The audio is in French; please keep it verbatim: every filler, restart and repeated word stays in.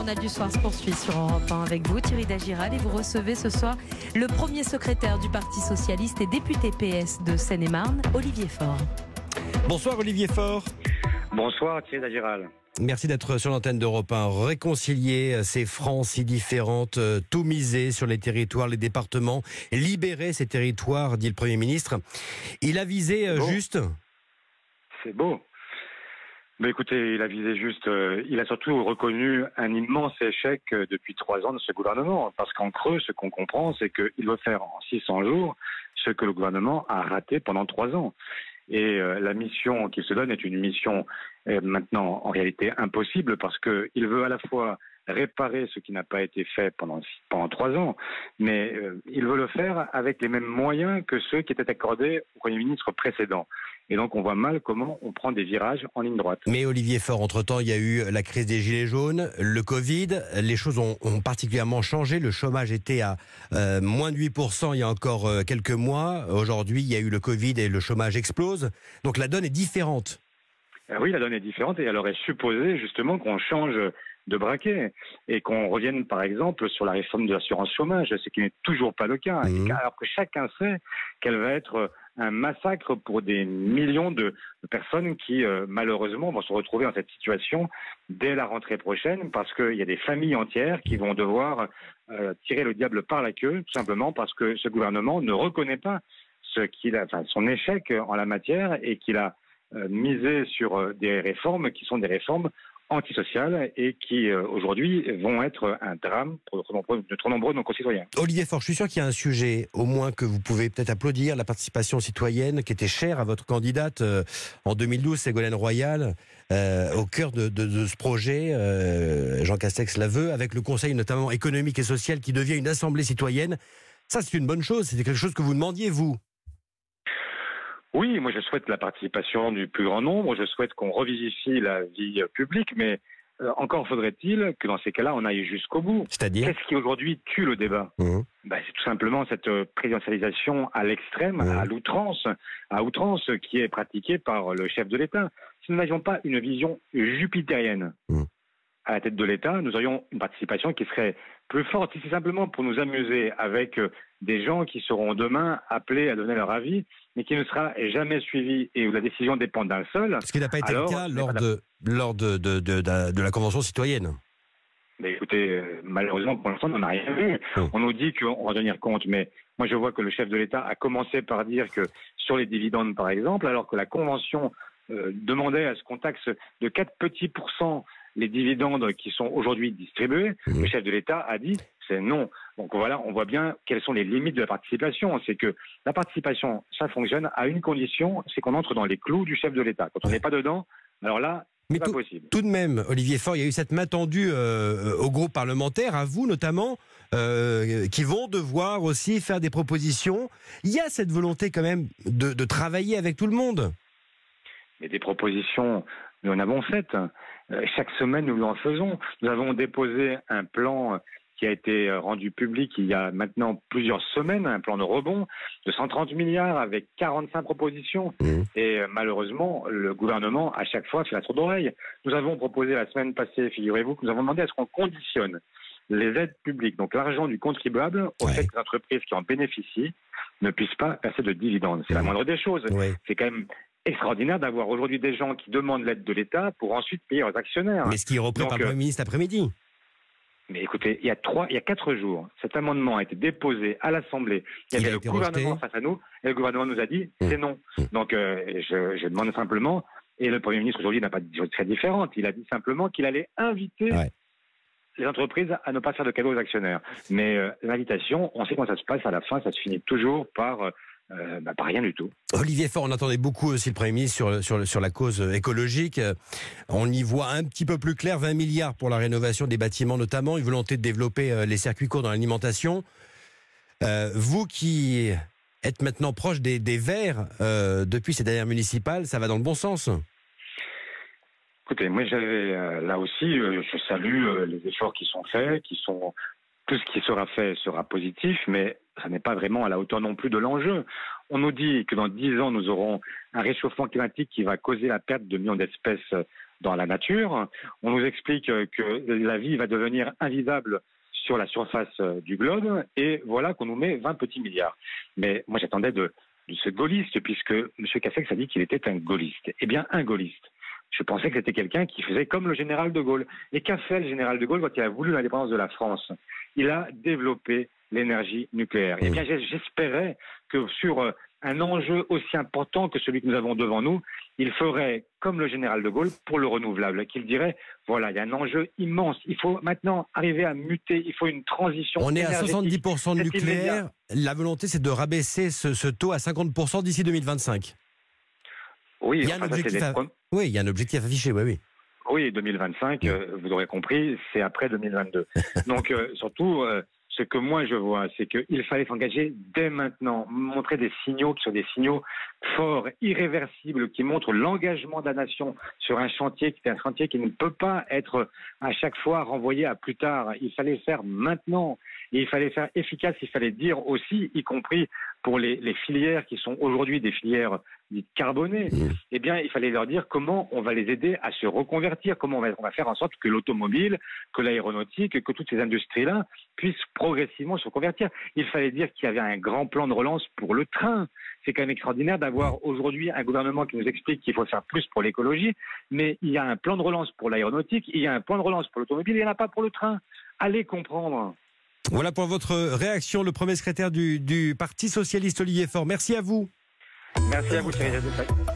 journal du soir se poursuit sur Europe un avec vous, Thierry Dagiral, et vous recevez ce soir le premier secrétaire du Parti Socialiste et député P S de Seine-et-Marne, Olivier Faure. Bonsoir Olivier Faure. Bonsoir Thierry Dagiral. Merci d'être sur l'antenne d'Europe un. Réconcilier ces francs si différentes, tout miser sur les territoires, les départements, libérer ces territoires, dit le Premier ministre. Il a visé C'est juste. C'est beau. Mais écoutez, il a visé juste, euh, il a surtout reconnu un immense échec euh, depuis trois ans de ce gouvernement. Parce qu'en creux, ce qu'on comprend, c'est qu'il veut faire en six cents jours ce que le gouvernement a raté pendant trois ans. Et euh, la mission qu'il se donne est une mission euh, maintenant en réalité impossible parce qu'il veut à la fois réparer ce qui n'a pas été fait pendant, pendant trois ans, mais euh, il veut le faire avec les mêmes moyens que ceux qui étaient accordés au Premier ministre précédent. Et donc on voit mal comment on prend des virages en ligne droite. Mais Olivier Faure, entre-temps, il y a eu la crise des Gilets jaunes, le Covid, les choses ont, ont particulièrement changé. Le chômage était à euh, moins de huit pour cent il y a encore euh, quelques mois. Aujourd'hui, il y a eu le Covid et le chômage explose. Donc la donne est différente. Euh, oui, la donne est différente et elle aurait supposé justement qu'on change de braquet et qu'on revienne par exemple sur la réforme de l'assurance chômage, ce qui n'est toujours pas le cas, mmh. alors que chacun sait qu'elle va être un massacre pour des millions de personnes qui euh, malheureusement vont se retrouver dans cette situation dès la rentrée prochaine parce qu'il y a des familles entières qui vont devoir euh, tirer le diable par la queue, tout simplement parce que ce gouvernement ne reconnaît pas ce qu'il a, enfin, son échec en la matière et qu'il a euh, misé sur euh, des réformes qui sont des réformes antisociales et qui euh, aujourd'hui vont être un drame pour de trop nombreux de, trop nombreux de nos concitoyens. Olivier Faure, je suis sûr qu'il y a un sujet au moins que vous pouvez peut-être applaudir, la participation citoyenne qui était chère à votre candidate euh, en deux mille douze, Ségolène Royal, euh, au cœur de, de, de ce projet, euh, Jean Castex la veut, avec le Conseil notamment économique et social qui devient une assemblée citoyenne. Ça c'est une bonne chose, c'était quelque chose que vous demandiez vous. Oui, moi je souhaite la participation du plus grand nombre, je souhaite qu'on revisifie la vie publique, mais euh, encore faudrait-il que dans ces cas-là on aille jusqu'au bout. C'est-à-dire ? Qu'est-ce qui aujourd'hui tue le débat ? mmh. ben, C'est tout simplement cette présidentialisation à l'extrême, mmh. à l'outrance, à outrance qui est pratiquée par le chef de l'État. Si nous n'avions pas une vision jupitérienne mmh. à la tête de l'État, nous aurions une participation qui serait plus forte. Si c'est simplement pour nous amuser avec des gens qui seront demain appelés à donner leur avis, mais qui ne sera jamais suivi et où la décision dépend d'un seul. Ce qui n'a pas été alors, le cas lors, de, lors de, de, de, de, de la Convention citoyenne. Mais écoutez, euh, malheureusement, pour l'instant, on n'en a rien vu. Oh. On nous dit qu'on va tenir compte, mais moi je vois que le chef de l'État a commencé par dire que sur les dividendes, par exemple, alors que la Convention euh, demandait à ce qu'on taxe de quatre petits pourcents les dividendes qui sont aujourd'hui distribués, mmh. le chef de l'État a dit c'est non. Donc voilà, on voit bien quelles sont les limites de la participation. C'est que la participation, ça fonctionne à une condition, c'est qu'on entre dans les clous du chef de l'État. Quand on n'est pas dedans, alors là, mais c'est tout, pas possible. Tout de même, Olivier Faure, il y a eu cette main tendue euh, au groupe parlementaire, à vous notamment, euh, qui vont devoir aussi faire des propositions. Il y a cette volonté quand même de, de travailler avec tout le monde. Mais des propositions, nous en avons faites. Euh, chaque semaine, nous en faisons. Nous avons déposé un plan qui a été rendu public il y a maintenant plusieurs semaines, un plan de rebond de cent trente milliards avec quarante-cinq propositions. Mmh. Et euh, malheureusement, le gouvernement, à chaque fois, fait la sourde oreille. Nous avons proposé la semaine passée, figurez-vous, que nous avons demandé à ce qu'on conditionne les aides publiques, donc l'argent du contribuable, au ouais. fait que les entreprises qui en bénéficient ne puissent pas passer de dividendes. C'est mmh. la moindre des choses. Ouais. C'est quand même extraordinaire d'avoir aujourd'hui des gens qui demandent l'aide de l'État pour ensuite payer leurs actionnaires. Mais ce qui est repris donc, par le Premier ministre après-midi. Mais écoutez, il y a trois, il y a quatre jours, cet amendement a été déposé à l'Assemblée. Il y avait le gouvernement face à nous, et le gouvernement nous a dit mmh. c'est non. Mmh. Donc euh, je, je demande simplement, et le Premier ministre aujourd'hui n'a pas dit des choses très différentes, il a dit simplement qu'il allait inviter ouais. les entreprises à ne pas faire de cadeaux aux actionnaires. Mais euh, l'invitation, on sait comment ça se passe à la fin, ça se finit toujours par... Euh, Euh, bah, pas rien du tout. Olivier Faure, on entendait beaucoup aussi le Premier ministre sur, sur, sur la cause écologique. On y voit un petit peu plus clair, vingt milliards pour la rénovation des bâtiments notamment, une volonté de développer les circuits courts dans l'alimentation. Euh, vous qui êtes maintenant proche des, des Verts euh, depuis ces dernières municipales, ça va dans le bon sens? Écoutez, moi j'avais euh, là aussi, euh, je salue euh, les efforts qui sont faits, qui sont... Tout ce qui sera fait sera positif, mais ça n'est pas vraiment à la hauteur non plus de l'enjeu. On nous dit que dans dix ans, nous aurons un réchauffement climatique qui va causer la perte de millions d'espèces dans la nature. On nous explique que la vie va devenir invivable sur la surface du globe, et voilà qu'on nous met vingt petits milliards. Mais moi j'attendais de, de ce gaulliste, puisque M. Castex a dit qu'il était un gaulliste. Eh bien, un gaulliste, je pensais que c'était quelqu'un qui faisait comme le général de Gaulle. Et qu'a fait le général de Gaulle quand il a voulu l'indépendance de la France? Il a développé l'énergie nucléaire. Eh bien, j'espérais que sur un enjeu aussi important que celui que nous avons devant nous, il ferait comme le général de Gaulle pour le renouvelable, qu'il dirait, voilà, il y a un enjeu immense, il faut maintenant arriver à muter, il faut une transition On est à énergétique. soixante-dix pour cent de C'est nucléaire, immédiat. la volonté c'est de rabaisser ce, ce taux à cinquante pour cent d'ici deux mille vingt-cinq. Oui, Il y a un enfin, ça, c'est objectif des à... prom- Oui, il y a un objectif affiché, oui, oui. Oui, deux mille vingt-cinq, euh, vous l'aurez compris, c'est après deux mille vingt-deux. Donc, euh, surtout, euh, ce que moi je vois, c'est qu'il fallait s'engager dès maintenant, montrer des signaux qui sont des signaux forts, irréversibles, qui montrent l'engagement de la nation sur un chantier qui est un chantier qui ne peut pas être à chaque fois renvoyé à plus tard. Il fallait faire maintenant. Et il fallait faire efficace, il fallait dire aussi, y compris pour les, les filières qui sont aujourd'hui des filières dites carbonées, eh bien, il fallait leur dire comment on va les aider à se reconvertir, comment on va, on va faire en sorte que l'automobile, que l'aéronautique, que toutes ces industries-là puissent progressivement se reconvertir. Il fallait dire qu'il y avait un grand plan de relance pour le train. C'est quand même extraordinaire d'avoir aujourd'hui un gouvernement qui nous explique qu'il faut faire plus pour l'écologie, mais il y a un plan de relance pour l'aéronautique, il y a un plan de relance pour l'automobile, il n'y en a pas pour le train. Allez comprendre. Voilà pour votre réaction, le premier secrétaire du, du Parti Socialiste, Olivier Faure. Merci à vous. Merci à vous, Thierry Jadot.